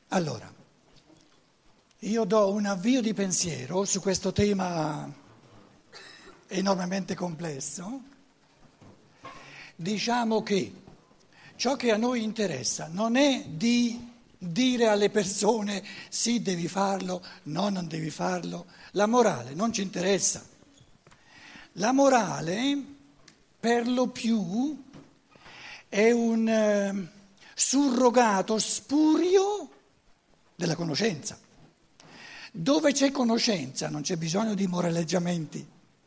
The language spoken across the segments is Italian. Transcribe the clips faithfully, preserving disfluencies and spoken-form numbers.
Allora, io do un avvio di pensiero su questo tema enormemente complesso. Diciamo che ciò che a noi interessa non è di dire alle persone sì, devi farlo, no, non devi farlo. La morale non ci interessa. La morale, per lo più, è un eh, surrogato spurio della conoscenza. Dove c'è conoscenza non c'è bisogno di moraleggiamenti.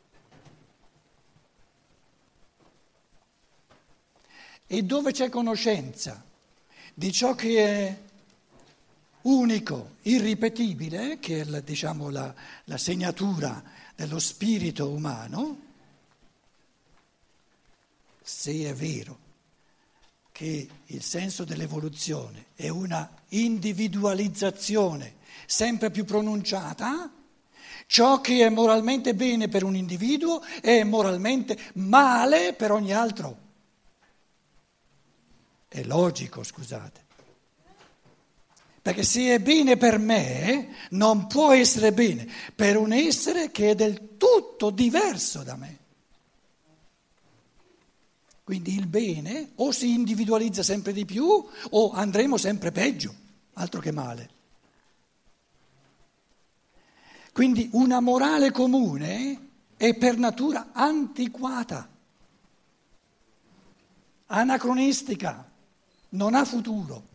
E dove c'è conoscenza di ciò che è unico, irripetibile, che è la, diciamo, la, la segnatura dello spirito umano, se è vero che il senso dell'evoluzione è una individualizzazione sempre più pronunciata, ciò che è moralmente bene per un individuo è moralmente male per ogni altro. È logico, scusate. Perché se è bene per me, non può essere bene per un essere che è del tutto diverso da me. Quindi il bene o si individualizza sempre di più o andremo sempre peggio, altro che male. Quindi una morale comune è per natura antiquata, anacronistica, non ha futuro.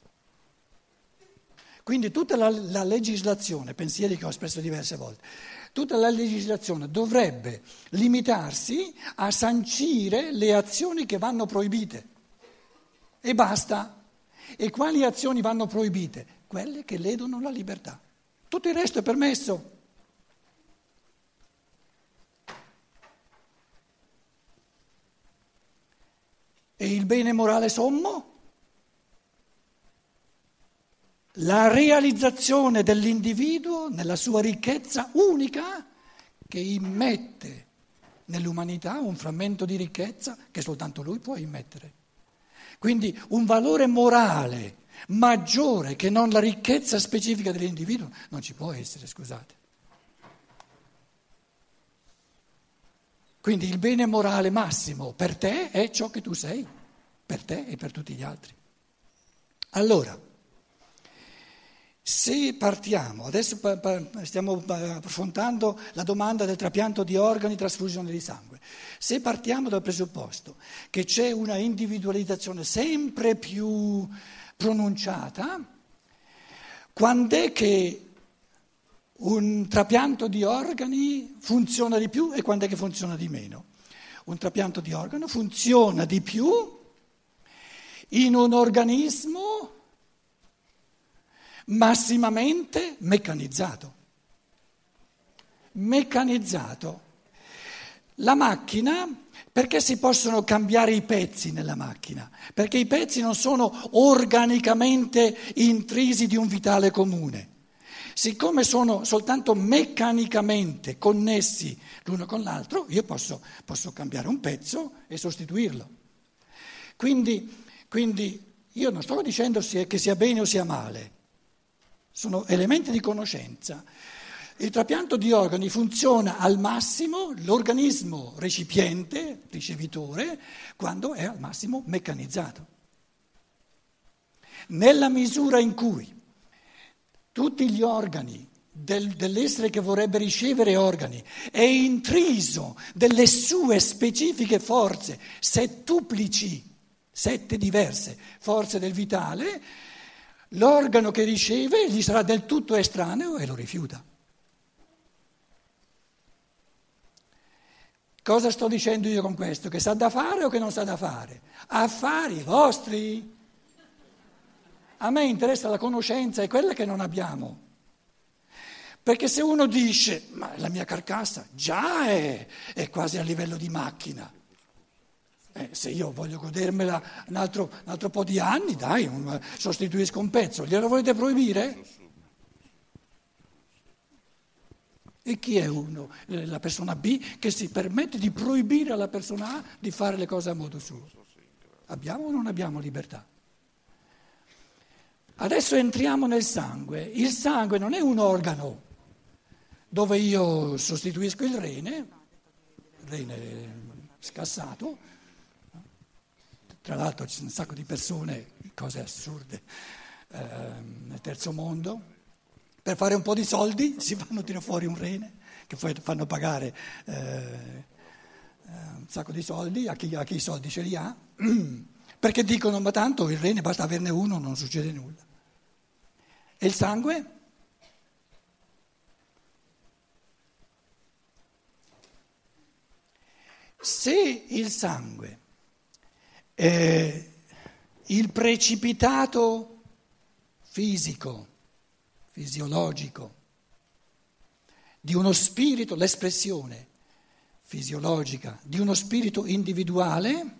Quindi tutta la, la legislazione, pensieri che ho espresso diverse volte, tutta la legislazione dovrebbe limitarsi a sancire le azioni che vanno proibite. E basta. E quali azioni vanno proibite? Quelle che ledono la libertà. Tutto il resto è permesso. E il bene morale sommo? La realizzazione dell'individuo nella sua ricchezza unica che immette nell'umanità un frammento di ricchezza che soltanto lui può immettere. Quindi un valore morale maggiore che non la ricchezza specifica dell'individuo non ci può essere, scusate. Quindi il bene morale massimo per te è ciò che tu sei, per te e per tutti gli altri. Allora, se partiamo, adesso stiamo affrontando la domanda del trapianto di organi, trasfusione di sangue, se partiamo dal presupposto che c'è una individualizzazione sempre più pronunciata, quando è che un trapianto di organi funziona di più e quando è che funziona di meno? Un trapianto di organo funziona di più in un organismo massimamente meccanizzato. Meccanizzato. La macchina, perché si possono cambiare i pezzi nella macchina? Perché i pezzi non sono organicamente intrisi di un vitale comune. Siccome sono soltanto meccanicamente connessi l'uno con l'altro, io posso, posso cambiare un pezzo e sostituirlo. Quindi, quindi io non sto dicendo che sia bene o sia male. Sono elementi di conoscenza. Il trapianto di organi funziona al massimo, l'organismo recipiente, ricevitore, quando è al massimo meccanizzato. Nella misura in cui tutti gli organi del, dell'essere che vorrebbe ricevere organi è intriso delle sue specifiche forze, settuplici, sette diverse forze del vitale, l'organo che riceve gli sarà del tutto estraneo e lo rifiuta. Cosa sto dicendo io con questo? Che sa da fare o che non sa da fare? Affari vostri. A me interessa la conoscenza, è quella che non abbiamo. Perché se uno dice, ma la mia carcassa già è, è quasi a livello di macchina. Eh, se io voglio godermela un altro, un altro po' di anni, dai, un, sostituisco un pezzo, glielo volete proibire? E chi è uno? La persona B che si permette di proibire alla persona A di fare le cose a modo suo. Abbiamo o non abbiamo libertà? Adesso entriamo nel sangue. Il sangue non è un organo dove io sostituisco il rene, il rene scassato. Tra l'altro ci sono un sacco di persone, cose assurde, eh, nel terzo mondo, per fare un po' di soldi si fanno tirare fuori un rene, che poi fanno pagare eh, un sacco di soldi a chi, a chi i soldi ce li ha, perché dicono ma tanto il rene basta averne uno, non succede nulla. E il sangue? Se il sangue è il precipitato fisico, fisiologico di uno spirito, l'espressione fisiologica di uno spirito individuale,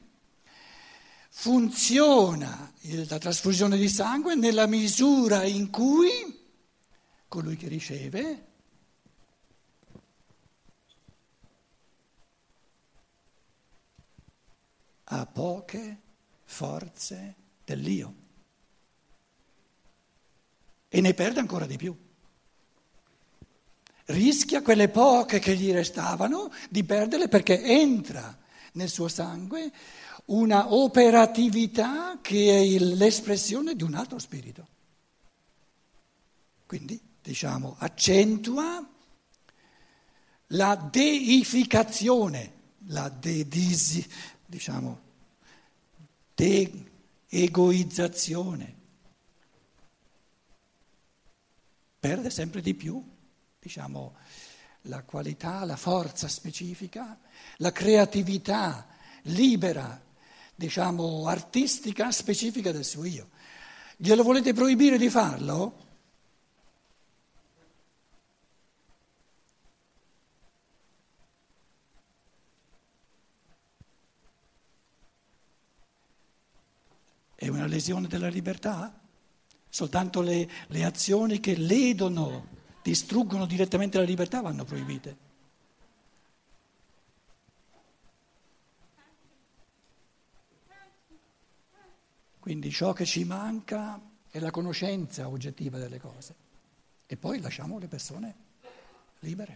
funziona la trasfusione di sangue nella misura in cui colui che riceve ha poche forze dell'io e ne perde ancora di più. Rischia quelle poche che gli restavano di perderle perché entra nel suo sangue una operatività che è l'espressione di un altro spirito. Quindi, diciamo, accentua la deificazione, la dedisi, diciamo, de-egoizzazione. Perde sempre di più, diciamo, la qualità, la forza specifica, la creatività libera, diciamo, artistica specifica del suo io. Glielo volete proibire di farlo? È una lesione della libertà? Soltanto le, le azioni che ledono, distruggono direttamente la libertà vanno proibite. Quindi ciò che ci manca è la conoscenza oggettiva delle cose e poi lasciamo le persone libere.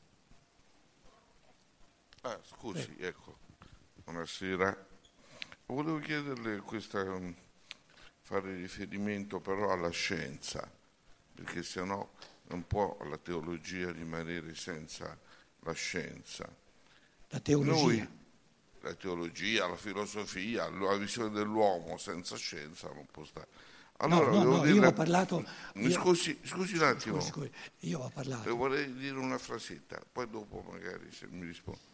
Ah, scusi, Beh. ecco, buonasera. Volevo chiederle questa, fare riferimento però alla scienza, perché sennò non può la teologia rimanere senza la scienza. La teologia? Noi, la teologia, la filosofia, la visione dell'uomo senza scienza non può stare. Allora, no, no, no, dirle... io ho parlato... Mi io... scusi, scusi un attimo. Scusi, scusi, io ho parlato... Le vorrei dire una frasetta, poi dopo magari se mi risponde.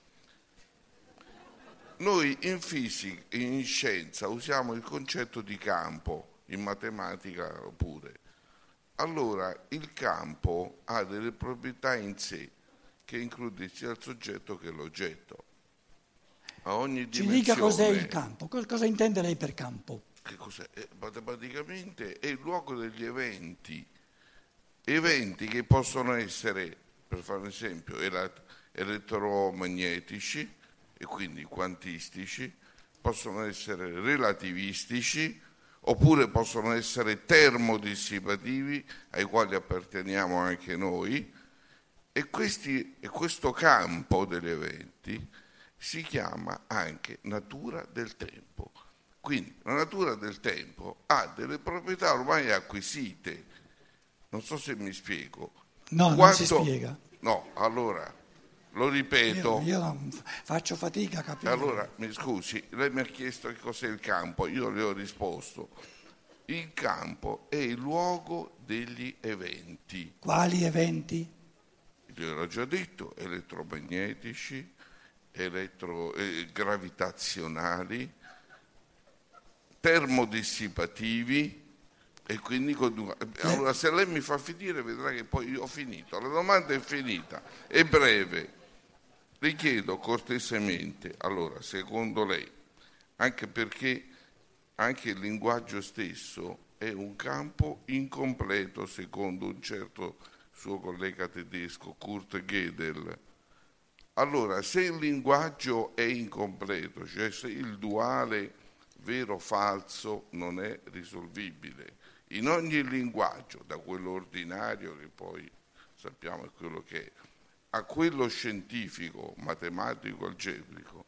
Noi in fisica, in scienza, usiamo il concetto di campo, in matematica pure. Allora, il campo ha delle proprietà in sé che include sia il soggetto che l'oggetto. A ogni Ci dimensione... dica cos'è il campo, cosa, cosa intende lei per campo? Che cos'è? Eh, matematicamente è il luogo degli eventi, eventi che possono essere, per fare un esempio, elettromagnetici, e quindi quantistici, possono essere relativistici, oppure possono essere termodissipativi, ai quali apparteniamo anche noi, e, questi, e questo campo degli eventi si chiama anche natura del tempo. Quindi la natura del tempo ha delle proprietà ormai acquisite. Non so se mi spiego. No, Quanto... non si spiega. No, allora... Lo ripeto. Io, io faccio fatica a capire. Allora, mi scusi, lei mi ha chiesto che cos'è il campo, io le ho risposto. Il campo è il luogo degli eventi. Quali eventi? Io l'ho già detto, elettromagnetici, elettro, eh, gravitazionali, termodissipativi. E quindi, allora, se lei mi fa finire vedrà che poi io ho finito. La domanda è finita, è breve. Le chiedo cortesemente, allora, secondo lei, anche perché anche il linguaggio stesso è un campo incompleto, secondo un certo suo collega tedesco, Kurt Gödel. Allora, se il linguaggio è incompleto, cioè se il duale vero o falso non è risolvibile. In ogni linguaggio, da quello ordinario, che poi sappiamo è quello che è, a quello scientifico, matematico, algebrico,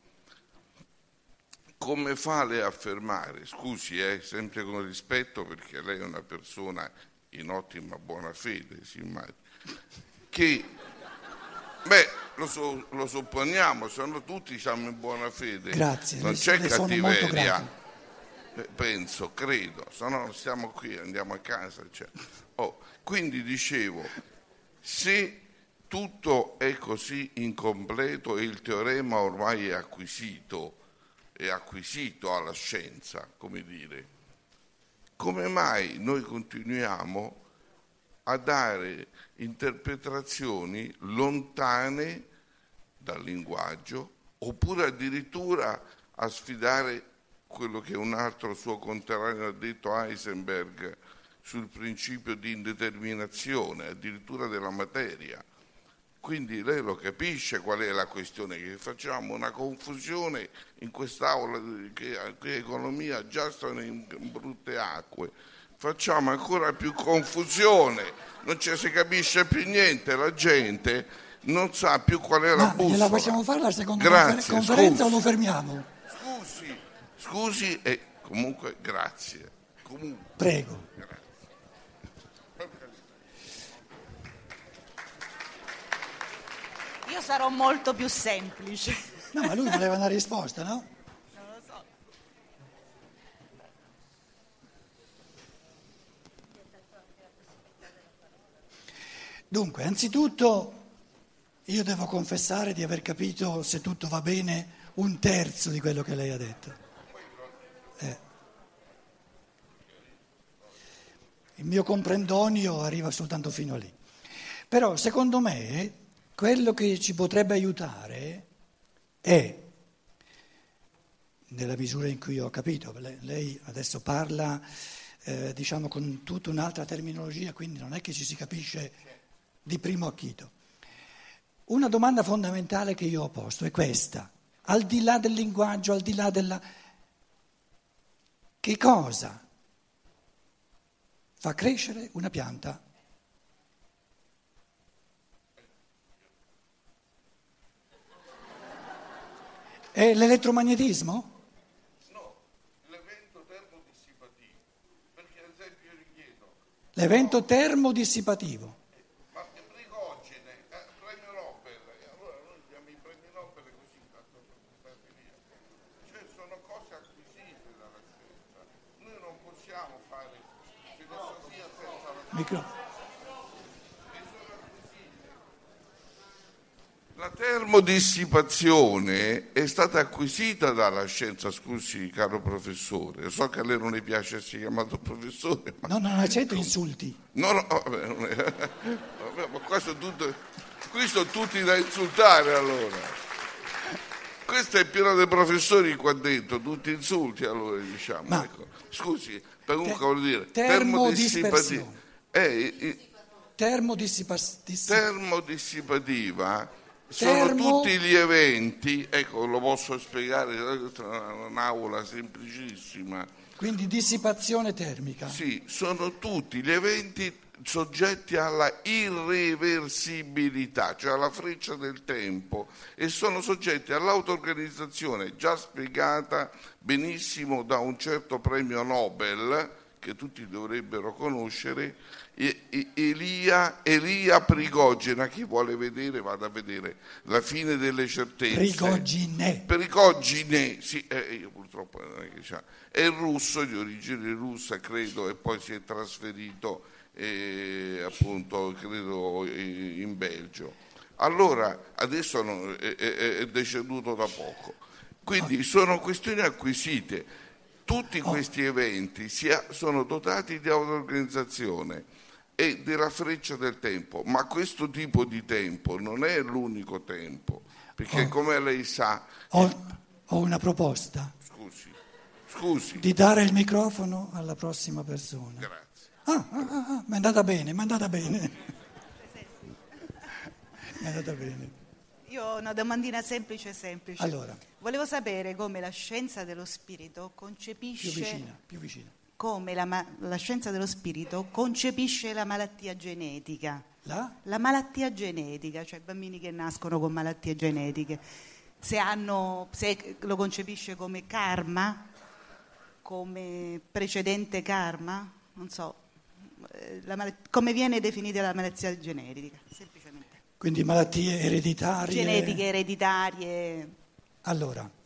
come fa lei a affermare, scusi, eh, sempre con rispetto perché lei è una persona in ottima buona fede, si immagina, che, beh, lo, so, lo supponiamo, se no tutti siamo in buona fede, grazie, non le, c'è le sono molto cattiveria, grato. penso, credo, se no stiamo qui, andiamo a casa. Cioè. Oh, quindi dicevo, se tutto è così incompleto e il teorema ormai è acquisito, è acquisito alla scienza, come dire, come mai noi continuiamo a dare interpretazioni lontane dal linguaggio, oppure addirittura a sfidare quello che un altro suo conterraneo ha detto, Heisenberg, sul principio di indeterminazione, addirittura della materia. Quindi lei lo capisce qual è la questione, che facciamo una confusione in quest'aula, che, che economia già sono in brutte acque, facciamo ancora più confusione, non ci si capisce più niente, la gente non sa più qual è la Ma bussola. gliela facciamo fare la seconda Grazie, conferenza scusi. o lo fermiamo? Scusi, scusi e comunque grazie. Comunque, Prego. grazie. Io sarò molto più semplice. No, ma lui voleva una risposta, no? Non lo so. Dunque, anzitutto io devo confessare di aver capito, se tutto va bene, un terzo di quello che lei ha detto. Eh. Il mio comprendonio arriva soltanto fino a lì. Però, secondo me, quello che ci potrebbe aiutare è, nella misura in cui ho capito, lei adesso parla eh, diciamo con tutta un'altra terminologia, quindi non è che ci si capisce di primo acchito. Una domanda fondamentale che io ho posto è questa: al di là del linguaggio, al di là della... che cosa fa crescere una pianta? È l'elettromagnetismo? No, l'evento termodissipativo, perché ad esempio io richiedo, L'evento termodissipativo. ma Prigogine, eh, premio Nobel, e allora noi diamo i premi Nobel così, tanto per portarli via. Cioè sono cose acquisite dalla scienza, noi non possiamo fare filosofia senza la scienza. Micro. La termodissipazione è stata acquisita dalla scienza, scusi caro professore, so che a lei non le piace essere chiamato professore, ma... No, non accetto insulti. No, no, vabbè, non è... vabbè, ma qua sono tutto... qui sono tutti da insultare allora. Questo è pieno di professori qua dentro, tutti insulti allora diciamo. Ma... Ecco. Scusi, comunque Te- voglio dire, termodispersione. termodissipativa... Termodissipativa. termodissipativa sono Termo- tutti gli eventi, ecco lo posso spiegare, questa è un'aula semplicissima, Quindi dissipazione termica. sì, sono tutti gli eventi soggetti alla irreversibilità, cioè alla freccia del tempo, e sono soggetti all'auto-organizzazione già spiegata benissimo da un certo premio Nobel che tutti dovrebbero conoscere, Elia, Elia Prigogine. Chi vuole vedere vada a vedere La fine delle certezze. Prigogine. Prigogine, sì, eh, io purtroppo non è che c'ha. È russo, di origine russa credo, e poi si è trasferito eh, appunto credo in Belgio. Allora adesso non, è, è, è deceduto da poco. Quindi sono questioni acquisite. Tutti questi eventi si ha, sono dotati di auto-organizzazione e della freccia del tempo, ma questo tipo di tempo non è l'unico tempo, perché Oh. come lei sa... Ho, ho una proposta. Scusi, scusi, Di dare il microfono alla prossima persona. grazie. Ah, ah, ah, ah, mi è andata bene, mi è andata bene. Mi è andata bene. Io ho una domandina semplice semplice. Allora. Volevo sapere come la scienza dello spirito Più concepisce vicina, più vicina. come la, ma- la scienza dello spirito concepisce la malattia genetica. La? La malattia genetica, cioè bambini che nascono con malattie genetiche, se, hanno, se lo concepisce come karma, come precedente karma, non so, eh, la mal- come viene definita la malattia genetica, semplicemente. Quindi malattie ereditarie. Genetiche, ereditarie. Allora,